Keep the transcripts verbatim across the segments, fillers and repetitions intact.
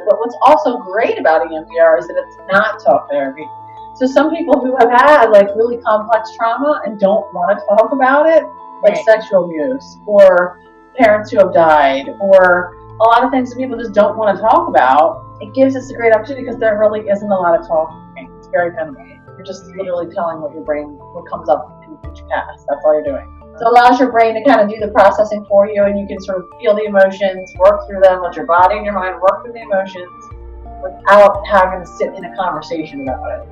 But what's also great about E M D R is that it's not talk therapy. So some people who have had like really complex trauma and don't want to talk about it, like right. sexual abuse or parents who have died or a lot of things that people just don't want to talk about, it gives us a great opportunity because there really isn't a lot of talking. It's very minimal. You're just literally telling what your brain, what comes up in each cast. That's all you're doing. So it allows your brain to kind of do the processing for you, and you can sort of feel the emotions, work through them, let your body and your mind work through the emotions without having to sit in a conversation about it.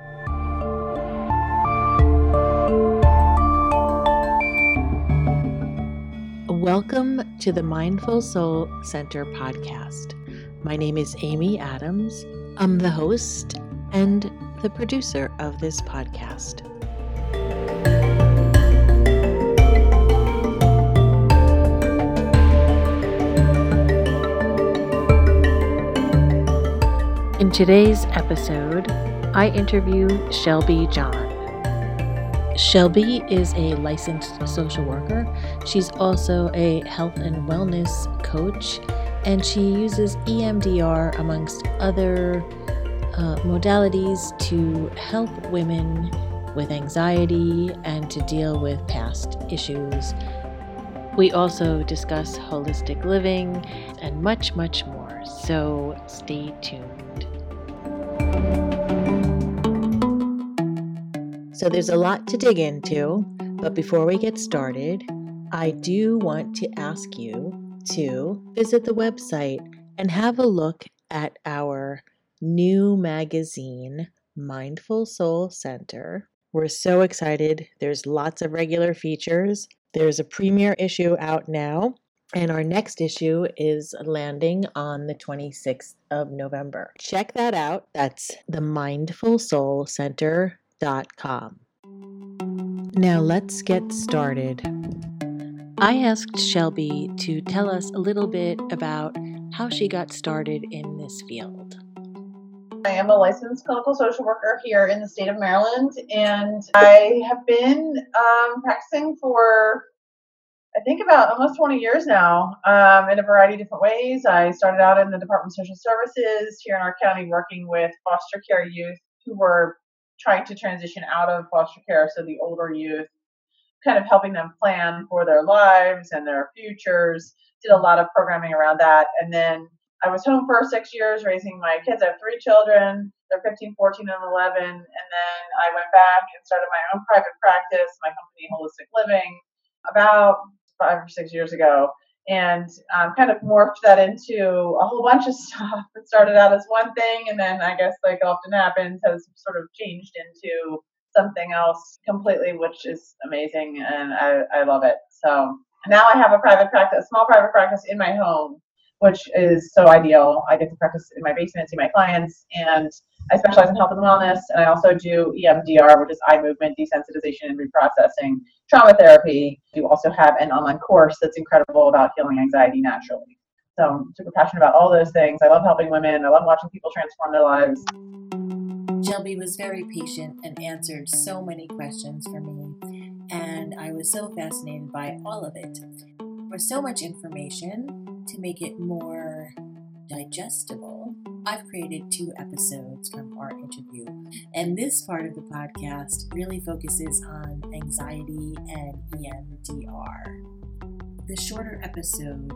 Welcome to the Mindful Soul Center podcast. My name is Amy Adams. I'm the host and the producer of this podcast. In today's episode, I interview Shelby John. Shelby is a licensed social worker. She's also a health and wellness coach, and she uses E M D R amongst other uh, modalities to help women with anxiety and to deal with past issues. We also discuss holistic living and much, much more, so stay tuned. So there's a lot to dig into, but before we get started, I do want to ask you to visit the website and have a look at our new magazine, Mindful Soul Center. We're so excited. There's lots of regular features. There's a premiere issue out now, and our next issue is landing on the twenty-sixth of November. Check that out. That's the Mindful Soul Center. Dot com. Now let's get started. I asked Shelby to tell us a little bit about how she got started in this field. I am a licensed clinical social worker here in the state of Maryland, and I have been um, practicing for I think about almost twenty years now um, in a variety of different ways. I started out in the Department of Social Services here in our county working with foster care youth who were trying to transition out of foster care, so the older youth, kind of helping them plan for their lives and their futures. Did a lot of programming around that. And then I was home for six years raising my kids. I have three children. They're fifteen, fourteen, and eleven. And then I went back and started my own private practice, my company Holistic Living, about five or six years ago. And um, kind of morphed that into a whole bunch of stuff. It started out as one thing, and then I guess, like often happens, has sort of changed into something else completely, which is amazing, and I, I love it. So now I have a private practice, a small private practice in my home, which is so ideal. I get to practice in my basement, see my clients, and I specialize in health and wellness, and I also do E M D R, which is eye movement desensitization and reprocessing, trauma therapy. We also have an online course that's incredible about healing anxiety naturally. So I'm super passionate about all those things. I love helping women. I love watching people transform their lives. Shelby was very patient and answered so many questions for me, and I was so fascinated by all of it. There was so much information. To make it more digestible, I've created two episodes from our interview, and this part of the podcast really focuses on anxiety and E M D R. The shorter episode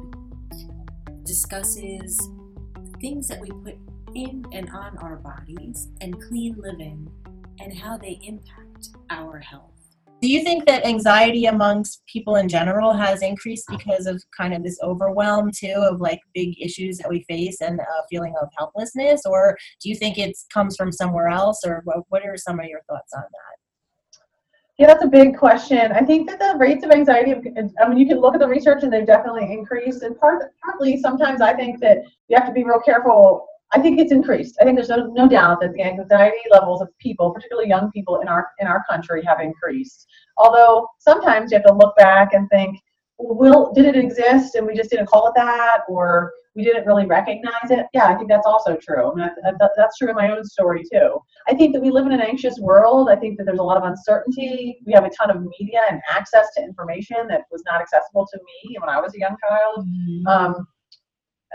discusses things that we put in and on our bodies and clean living and how they impact our health. Do you think that anxiety amongst people in general has increased because of kind of this overwhelm too of like big issues that we face and a feeling of helplessness, or do you think it comes from somewhere else, or what, what are some of your thoughts on that? Yeah, that's a big question. I think that the rates of anxiety, I mean, you can look at the research and they've definitely increased, and part, partly sometimes I think that you have to be real careful. I think it's increased. I think there's no, no doubt that the anxiety levels of people, particularly young people in our in our country, have increased. Although sometimes you have to look back and think, well, will, did it exist and we just didn't call it that, or we didn't really recognize it? Yeah, I think that's also true. I mean, that, that's true in my own story too. I think that we live in an anxious world. I think that there's a lot of uncertainty. We have a ton of media and access to information that was not accessible to me when I was a young child. Mm-hmm. Um, that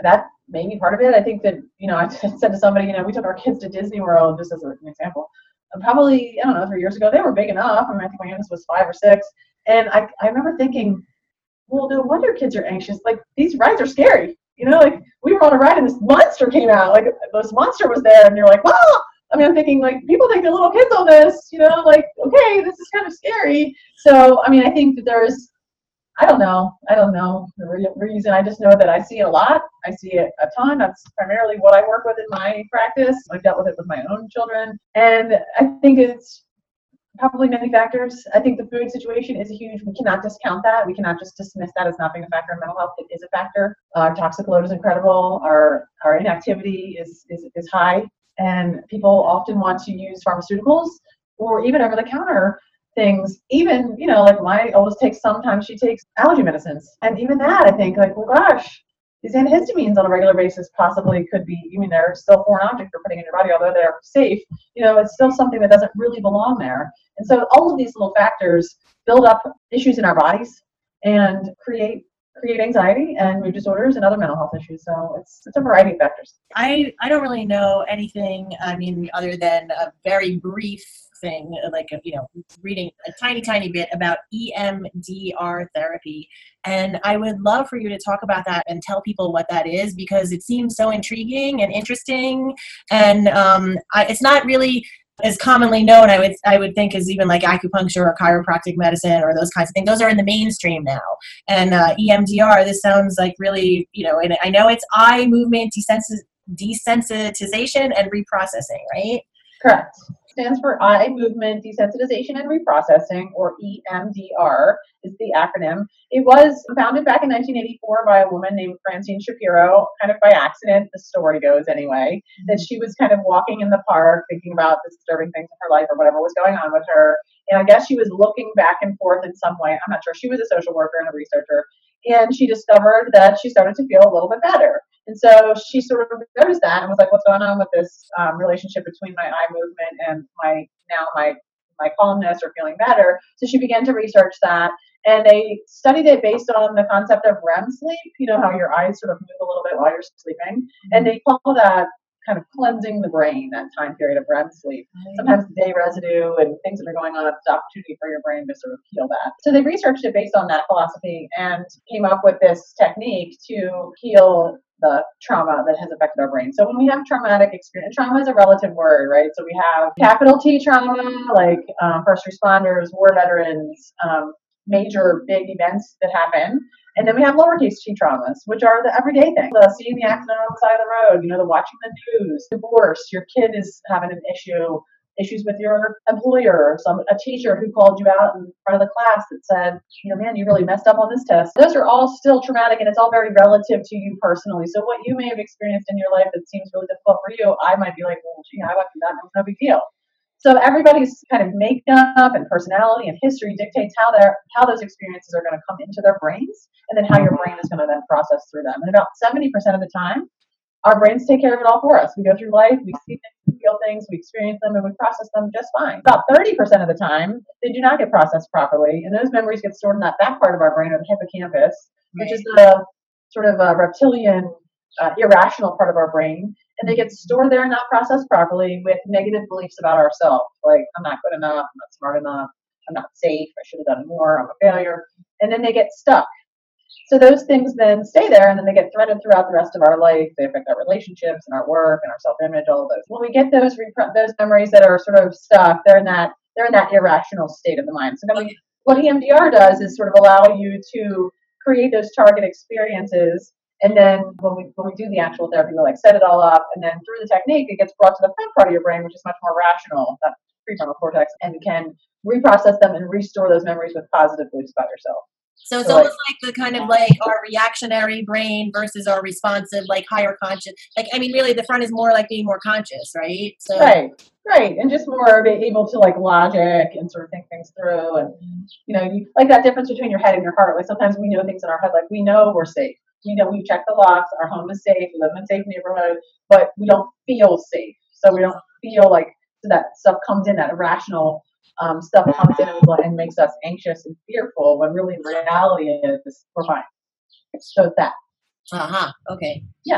maybe part of it. I think that, you know, I said to somebody, you know, we took our kids to Disney World just as an example. And probably, I don't know, three years ago, they were big enough. I mean, I think my youngest was five or six. And I, I remember thinking, well, no wonder kids are anxious. Like, these rides are scary. You know, like, we were on a ride and this monster came out. Like, this monster was there. And you're like, wow. I mean, I'm thinking, like, people take their little kids on this, you know, like, okay, this is kind of scary. So, I mean, I think that there's, I don't know. I don't know the re- reason. I just know that I see it a lot. I see it a ton. That's primarily what I work with in my practice. I've dealt with it with my own children. And I think it's probably many factors. I think the food situation is huge. We cannot discount that. We cannot just dismiss that as not being a factor in mental health. It is a factor. Our toxic load is incredible. Our our inactivity is is, is high. And people often want to use pharmaceuticals or even over-the-counter things. Even, you know, like my oldest takes, sometimes she takes allergy medicines. And even that, I think, like, well, gosh, these antihistamines on a regular basis possibly could be, I mean, they're still foreign objects you're putting in your body, although they're safe, you know, it's still something that doesn't really belong there. And so all of these little factors build up issues in our bodies and create create anxiety and mood disorders and other mental health issues. So it's it's a variety of factors. I, I don't really know anything, I mean, other than a very brief thing, like, you know, reading a tiny, tiny bit about E M D R therapy. And I would love for you to talk about that and tell people what that is, because it seems so intriguing and interesting. And um, I, it's not really as commonly known, I would I would think, as even like acupuncture or chiropractic medicine or those kinds of things. Those are in the mainstream now. And uh, E M D R, this sounds like really, you know, and I know it's eye movement desensi- desensitization and reprocessing, right? Correct. Stands for eye movement desensitization and reprocessing, or E M D R is the acronym. It was founded back in nineteen eighty-four by a woman named Francine Shapiro, kind of by accident, the story goes anyway, that she was kind of walking in the park thinking about the disturbing things in her life or whatever was going on with her. And I guess she was looking back and forth in some way. I'm not sure. She was a social worker and a researcher. And she discovered that she started to feel a little bit better. And so she sort of noticed that and was like, what's going on with this um, relationship between my eye movement and my now my my calmness or feeling better? So she began to research that. And they studied it based on the concept of R E M sleep, you know, how your eyes sort of move a little bit while you're sleeping. And they call that kind of cleansing the brain, that time period of R E M sleep. Sometimes the day residue and things that are going on, it's an opportunity for your brain to sort of heal that. So they researched it based on that philosophy and came up with this technique to heal the trauma that has affected our brain. So when we have traumatic experience, trauma is a relative word, right? So we have capital T trauma, like um, first responders, war veterans, um, major big events that happen. And then we have lowercase t traumas, which are the everyday things. The seeing the accident on the side of the road, you know, the watching the news, divorce, your kid is having an issue, issues with your employer, some a teacher who called you out in front of the class that said, you know, man, you really messed up on this test. Those are all still traumatic, and it's all very relative to you personally. So what you may have experienced in your life that seems really difficult for you, I might be like, well, gee, I went through that, and it was no big deal. So everybody's kind of makeup and personality and history dictates how their how those experiences are going to come into their brains, and then how your brain is going to then process through them. And about seventy percent of the time, our brains take care of it all for us. We go through life, we see things, we feel things, we experience them, and we process them just fine. About thirty percent of the time, they do not get processed properly, and those memories get stored in that back part of our brain, or the hippocampus, which is the sort of a reptilian, uh, irrational part of our brain. And they get stored there and not processed properly with negative beliefs about ourselves, like, I'm not good enough, I'm not smart enough, I'm not safe, I should have done more, I'm a failure. And then they get stuck. So those things then stay there, and then they get threaded throughout the rest of our life. They affect our relationships and our work and our self-image, all of those. When we get those repre- those memories that are sort of stuck, they're in that they're in that irrational state of the mind. So then we, what E M D R does is sort of allow you to create those target experiences. And then when we when we do the actual therapy, we like set it all up, and then through the technique, it gets brought to the front part of your brain, which is much more rational, that prefrontal cortex, and can reprocess them and restore those memories with positive beliefs about yourself. So it's so almost like, like the kind of like our reactionary brain versus our responsive, like higher conscious. Like, I mean, really, the front is more like being more conscious, right? So right, right, and just more able to like logic and sort of think things through, and you know, you, like that difference between your head and your heart. Like sometimes we know things in our head, like we know we're safe. We know we've checked the locks, our home is safe, we live in a safe neighborhood, but we don't feel safe. So we don't feel like so that stuff comes in, that irrational um, stuff comes in and, and makes us anxious and fearful, when really in reality is we're fine. So it's that. Uh-huh. Okay. Yeah.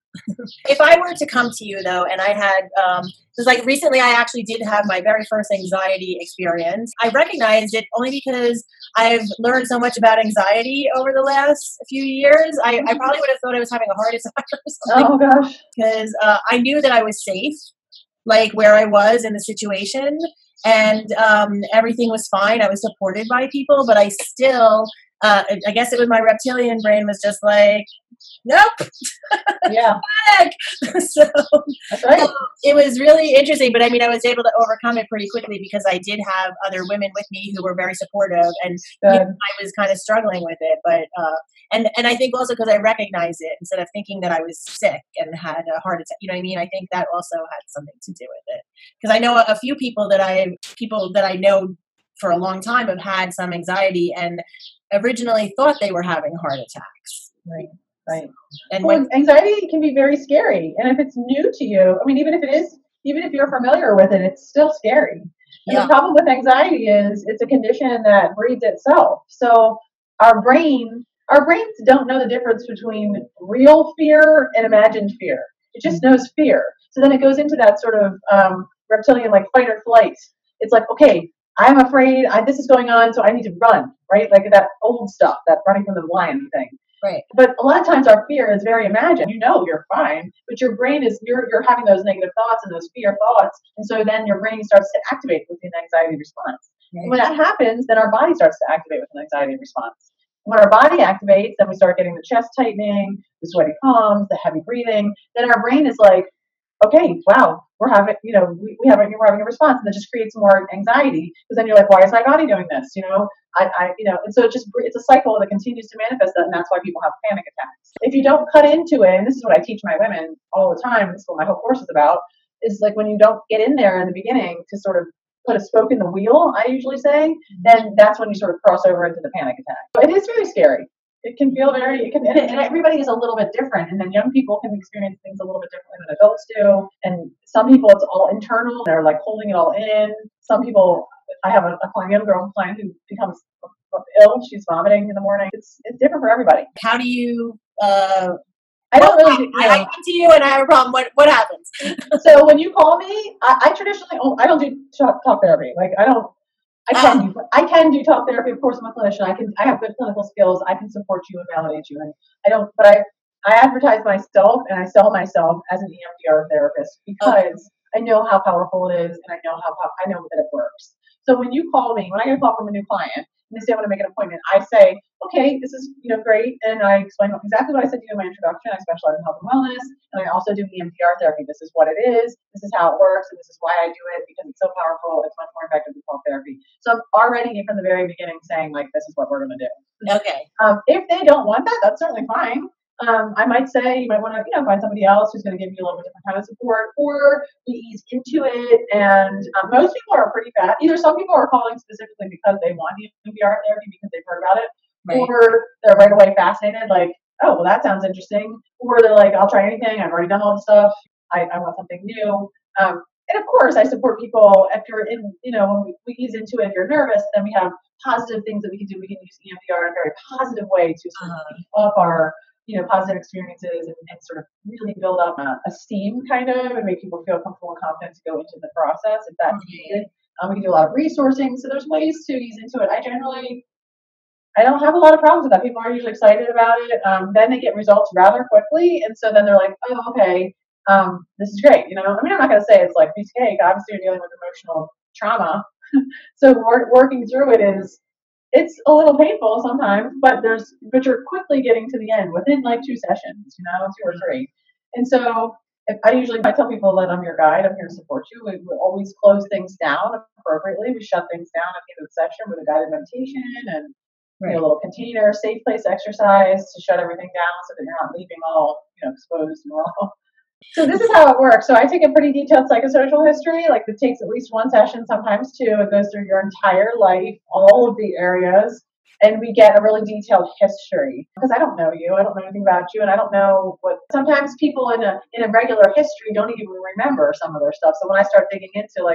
If I were to come to you though, and I had, um, just like recently, I actually did have my very first anxiety experience. I recognized it only because I've learned so much about anxiety over the last few years. I, I probably would have thought I was having a heart attack or something Oh gosh. because uh, I knew that I was safe, like where I was in the situation, and um, everything was fine. I was supported by people, but I still, uh, I guess it was my reptilian brain was just like, nope. Yeah. So That's right. um, it was really interesting, but I mean, I was able to overcome it pretty quickly because I did have other women with me who were very supportive, and you know, Good. I was kind of struggling with it. But uh, and and I think also because I recognized it instead of thinking that I was sick and had a heart attack. You know what I mean? I think that also had something to do with it because I know a, a few people that I people that I know for a long time have had some anxiety and originally thought they were having heart attacks. Right. Right. And Well, when anxiety can be very scary. And if it's new to you, I mean, even if it is, even if you're familiar with it, it's still scary. And yeah, the problem with anxiety is it's a condition that breeds itself. So our brain, our brains don't know the difference between real fear and imagined fear. It just knows fear. So then it goes into that sort of um, reptilian, like fight or flight. It's like, okay, I'm afraid I, this is going on, so I need to run, right? Like that old stuff, that running from the lion thing. right. But a lot of times our fear is very imagined. You know you're fine, but your brain is you're you're having those negative thoughts and those fear thoughts, and so then your brain starts to activate with an anxiety response. Right. And when that happens, then our body starts to activate with an anxiety response. When our body activates, then we start getting the chest tightening, the sweaty palms, the heavy breathing. Then our brain is like, okay, wow, we're having, you know, we, we have a, we're having a response, and that just creates more anxiety because then you're like, why is my body doing this? You know, I, I, you know, and so it just it's a cycle that continues to manifest that, and that's why people have panic attacks. If you don't cut into it, and this is what I teach my women all the time, this is what my whole course is about, is like when you don't get in there in the beginning to sort of put a spoke in the wheel, I usually say, then that's when you sort of cross over into the panic attack. But it is very scary. It can feel very, it can, and, and everybody is a little bit different. And then young people can experience things a little bit differently than adults do. And some people, it's all internal. They're like holding it all in. Some people, I have a, a client, a young girl client who becomes ill. She's vomiting in the morning. It's it's different for everybody. How do you? Uh, I don't well, really. You I, know, I come to you and I have a problem. What what happens? So when you call me, I, I traditionally, oh, I don't do talk, talk therapy. Like I don't. I can do I can do talk therapy. Of course, I'm a clinician. I can I have good clinical skills. I can support you and validate you. And I don't, but I I advertise myself and I sell myself as an E M D R therapist because I know how powerful it is and I know how I know that it works. So when you call me, when I get a call from a new client and they say I want to make an appointment, I say, okay, this is you know great, and I explain exactly what I said to you in my introduction. I specialize in health and wellness, and I also do E M D R therapy. This is what it is. This is how it works, and this is why I do it because it's so powerful. It's much more effective than talk therapy. So I'm already from the very beginning saying like, this is what we're going to do. Okay. Um, if they don't want that, that's certainly fine. Um, I might say you might want to, you know, find somebody else who's going to give you a little bit different kind of support, or we ease into it. And um, most people are pretty fast. Either some people are calling specifically because they want E M D R therapy because they've heard about it, Right. or they're right away fascinated, like, oh, well, that sounds interesting. Or they're like, I'll try anything. I've already done all the stuff. I, I want something new. Um, and of course, I support people if you're in, you know, when we, we ease into it, if you're nervous, then we have positive things that we can do. We can use E M D R in a very positive way to sort of Uh-huh. keep up our, you know, positive experiences and, and sort of really build up uh, esteem kind of and make people feel comfortable and confident to go into the process if that's needed. Um, we can do a lot of resourcing. So there's ways to ease into it. I generally, I don't have a lot of problems with that. People are usually excited about it. Um, then they get results rather quickly. And so then they're like, oh, okay, um, this is great. You know, I mean, I'm not going to say it's like piece of cake. Obviously, you're dealing with emotional trauma. So work, working through it is, it's a little painful sometimes, but there's, but you're quickly getting to the end within like two sessions, you know, two or three. And so if I usually, I tell people that I'm your guide, I'm here to support you. We, we always close things down appropriately. We shut things down at the end of the session with a guided meditation and you know, a little container, safe place exercise to shut everything down so that you're not leaving all, you know, exposed and raw. So this is how it works. So I take a pretty detailed psychosocial history. Like it takes at least one session, sometimes two. It goes through your entire life, all of the areas, and we get a really detailed history. Because I don't know you, I don't know anything about you, and I don't know what. Sometimes people in a in a regular history don't even remember some of their stuff. So when I start digging into like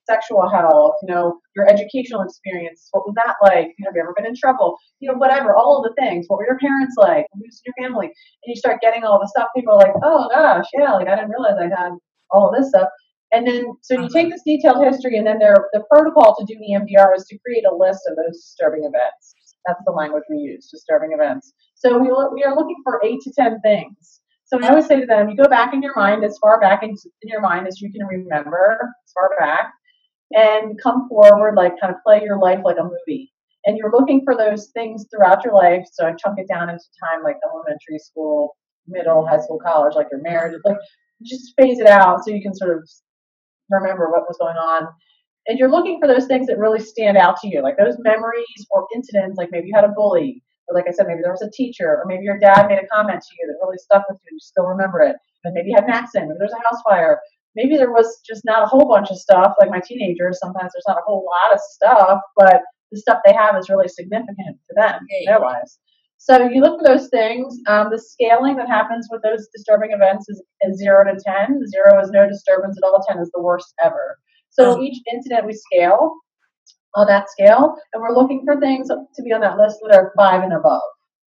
sexual health, you know, your educational experience. What was that like? Have you ever been in trouble? You know, whatever, all of the things. What were your parents like? Who's your family? And you start getting all the stuff. People are like, oh gosh, yeah, like I didn't realize I had all of this stuff. And then, so you take this detailed history, and then there, the protocol to do E M D R is to create a list of those disturbing events. That's the language we use, disturbing events. So we, we are looking for eight to ten things. So I always say to them, you go back in your mind, as far back in, in your mind as you can remember, as far back, and come forward, like kind of play your life like a movie. And you're looking for those things throughout your life. So I chunk it down into time, like elementary school, middle, high school, college, like your marriage, like just phase it out so you can sort of remember what was going on. And you're looking for those things that really stand out to you, like those memories or incidents, like maybe you had a bully, or like I said, maybe there was a teacher, or maybe your dad made a comment to you that really stuck with you and you still remember it. And maybe you had an accident, maybe there's a house fire, maybe there was just not a whole bunch of stuff, like my teenagers, sometimes there's not a whole lot of stuff, but the stuff they have is really significant to them, in their lives. So you look for those things. Um, the scaling that happens with those disturbing events is, is zero to ten. Zero is no disturbance at all. ten is the worst ever. So each incident we scale on that scale, and we're looking for things to be on that list that are five and above.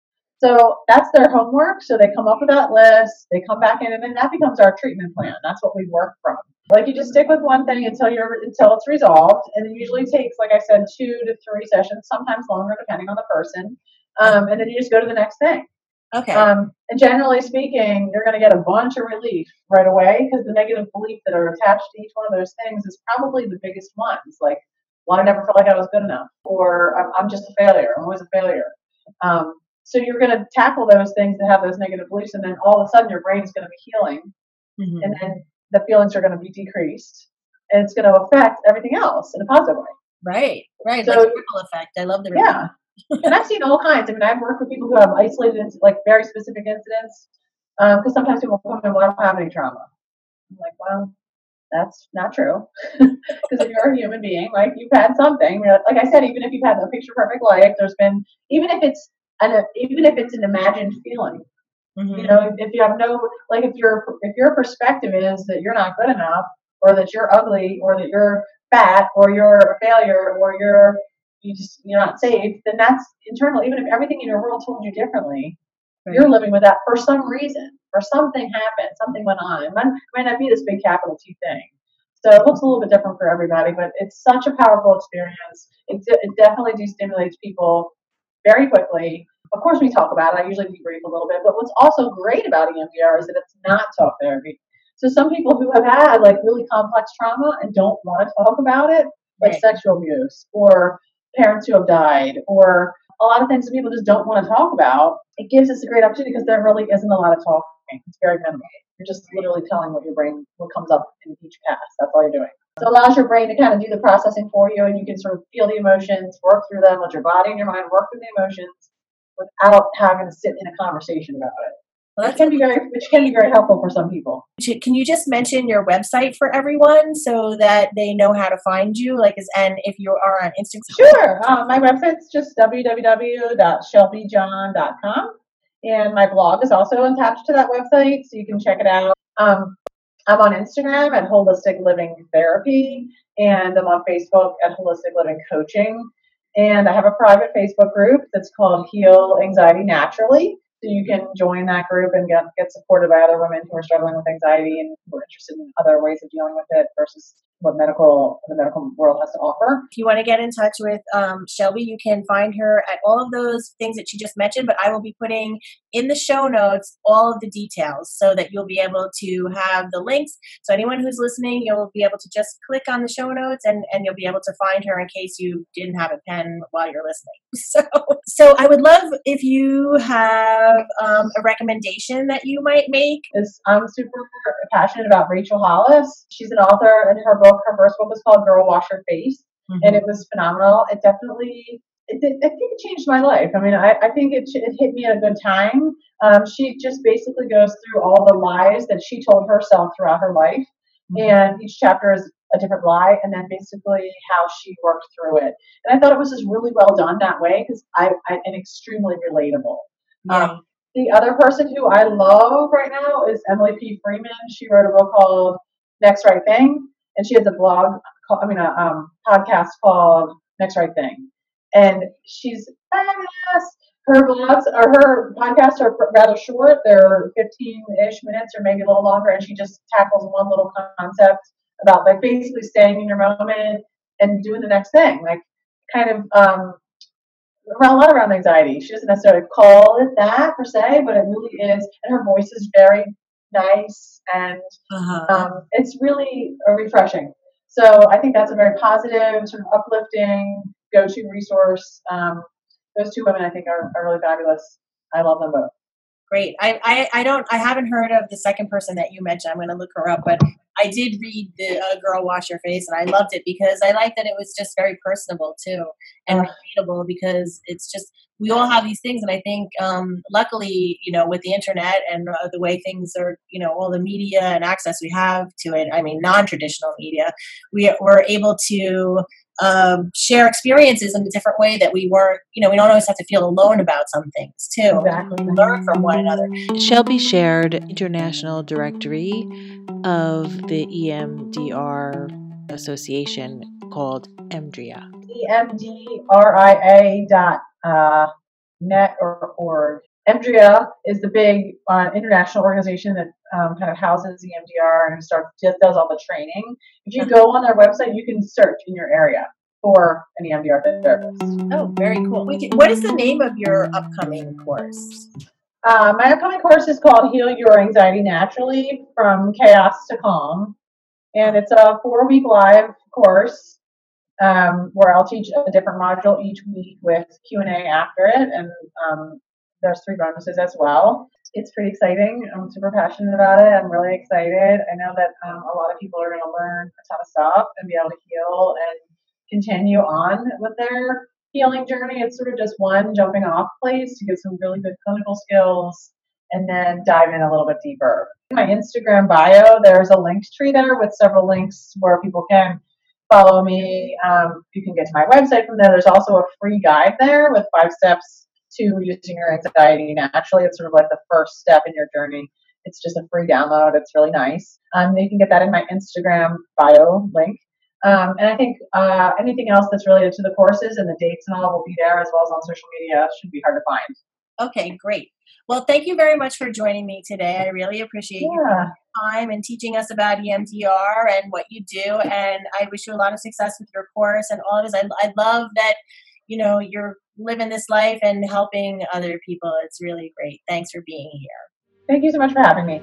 So that's their homework. So they come up with that list, they come back in, and then that becomes our treatment plan. That's what we work from. Like you just stick with one thing until you're until it's resolved, and it usually takes, like I said, two to three sessions, sometimes longer depending on the person. Um, and then you just go to the next thing. Okay. Um, and generally speaking, you're going to get a bunch of relief right away, because the negative beliefs that are attached to each one of those things is probably the biggest ones. Like, well, I never felt like I was good enough, or I'm, I'm just a failure. I'm always a failure. Um, so you're going to tackle those things that have those negative beliefs, and then all of a sudden your brain is going to be healing, mm-hmm. and then the feelings are going to be decreased, and it's going to affect everything else in a positive way. Right, right. So, like a ripple effect. I love the ripple. Yeah. And I've seen all kinds. I mean, I've worked with people who have isolated, like very specific incidents, because um, sometimes people come in, well, I don't have any trauma. I'm like, well, that's not true. Because if you're a human being, like you've had something. Like I said, even if you've had a picture perfect life, there's been, even if it's an, even if it's an imagined feeling, mm-hmm. you know, if, if you have no, like if your if your perspective is that you're not good enough, or that you're ugly, or that you're fat, or you're a failure, or you're you just you're not safe, then that's internal. Even if everything in your world told you differently, right. You're living with that for some reason, or something happened, something went on. It might, might not be this big capital T thing. So it looks a little bit different for everybody, but it's such a powerful experience. It, it definitely destimulates people very quickly. Of course, we talk about it. I usually debrief a little bit, but what's also great about E M D R is that it's not talk therapy. So some people who have had like really complex trauma and don't want to talk about it, like right. sexual abuse, or parents who have died, or a lot of things that people just don't want to talk about, it gives us a great opportunity, because there really isn't a lot of talking. It's very minimal. You're just literally telling what your brain, what comes up in each pass. That's all you're doing. So it allows your brain to kind of do the processing for you, and you can sort of feel the emotions, work through them, let your body and your mind work through the emotions without having to sit in a conversation about it. Well, that can be very, which can be very helpful for some people. Can you just mention your website for everyone so that they know how to find you? Like, is and if you are on Instagram? Sure. Um, my website's just w w w dot shelby john dot com, and my blog is also attached to that website, so you can check it out. Um, I'm on Instagram at Holistic Living Therapy, and I'm on Facebook at Holistic Living Coaching, and I have a private Facebook group that's called Heal Anxiety Naturally. So you can join that group and get get supported by other women who are struggling with anxiety and who are interested in other ways of dealing with it versus what medical the medical world has to offer. If you want to get in touch with um, Shelby, you can find her at all of those things that she just mentioned, but I will be putting in the show notes all of the details so that you'll be able to have the links. So anyone who's listening, you'll be able to just click on the show notes, and, and you'll be able to find her in case you didn't have a pen while you're listening. So, so I would love if you have um, a recommendation that you might make. Is I'm super passionate about Rachel Hollis. She's an author, and her book, her first book was called Girl Wash Your Face, mm-hmm. and it was phenomenal. It definitely, it, it, I think it changed my life. I mean, I, I think it, it hit me at a good time. Um, she just basically goes through all the lies that she told herself throughout her life, mm-hmm. and each chapter is a different lie, and then basically how she worked through it. And I thought it was just really well done that way, because I, I and extremely relatable. Yeah. Um, the other person who I love right now is Emily P. Freeman. She wrote a book called Next Right Thing, and she has a blog called, I mean, a um, podcast called Next Right Thing. And she's fabulous. Her blogs or her podcasts are rather short. They're fifteen-ish minutes or maybe a little longer. And she just tackles one little concept about like basically staying in your moment and doing the next thing. Like kind of um, around a lot around anxiety. She doesn't necessarily call it that per se, but it really is. And her voice is very nice and Uh-huh. um, it's really uh, refreshing. So I think that's a very positive, sort of uplifting go-to resource. Um, those two women I think are, are really fabulous. I love them both. Great. I, I, I don't, I haven't heard of the second person that you mentioned. I'm going to look her up, but I did read the uh, Girl Wash Your Face, and I loved it because I like that it was just very personable too and Uh. relatable, because it's just, we all have these things. And I think, um, luckily, you know, with the internet and uh, the way things are, you know, all the media and access we have to it, I mean, non-traditional media, we, we're able to um, share experiences in a different way that we weren't, you know, we don't always have to feel alone about some things too. Exactly. We learn from one another. Shelby shared International Directory of the E M D R Association called E M D R I A. E M D R I A dot uh, net or org. E M D R I A is the big uh, international organization that um, kind of houses the E M D R and starts just does all the training. If you go on their website, you can search in your area for an E M D R therapist. Oh, very cool. We can, what is the name of your upcoming course? Uh, my upcoming course is called Heal Your Anxiety Naturally from Chaos to Calm. And it's a four-week live course um, where I'll teach a different module each week with Q and A after it. And um, there's three bonuses as well. It's pretty exciting. I'm super passionate about it. I'm really excited. I know that um, a lot of people are going to learn a ton of stuff and be able to heal and continue on with their healing journey. It's sort of just one jumping off place to get some really good clinical skills and then dive in a little bit deeper. In my Instagram bio, there's a link tree there with several links where people can follow me. Um, you can get to my website from there. There's also a free guide there with five steps to using your anxiety naturally. It's sort of like the first step in your journey. It's just a free download. It's really nice. Um, you can get that in my Instagram bio link. Um, and I think uh, anything else that's related to the courses and the dates and all will be there, as well as on social media. It should be hard to find. Okay, great. Well, thank you very much for joining me today. I really appreciate Yeah. your time and teaching us about E M D R and what you do. And I wish you a lot of success with your course and all of this. I, I love that, you know, you're living this life and helping other people. It's really great. Thanks for being here. Thank you so much for having me.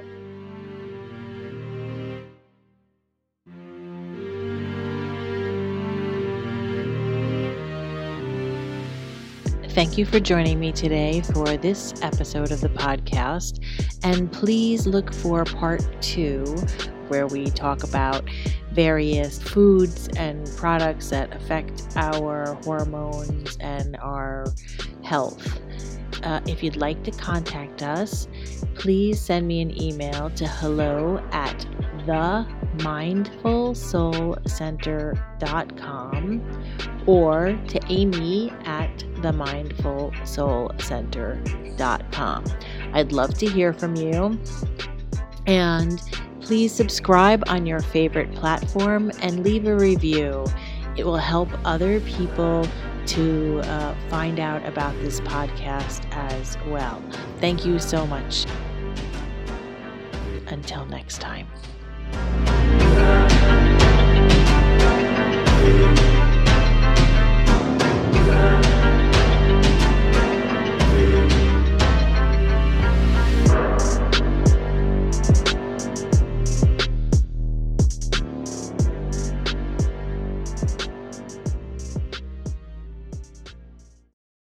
Thank you for joining me today for this episode of the podcast. And please look for part two, where we talk about various foods and products that affect our hormones and our health. Uh, if you'd like to contact us, please send me an email to hello at the mindful soul center dot com or to amy at the mindful soul center dot com. I'd love to hear from you. And please subscribe on your favorite platform and leave a review. It will help other people to uh, find out about this podcast as well. Thank you so much. Until next time.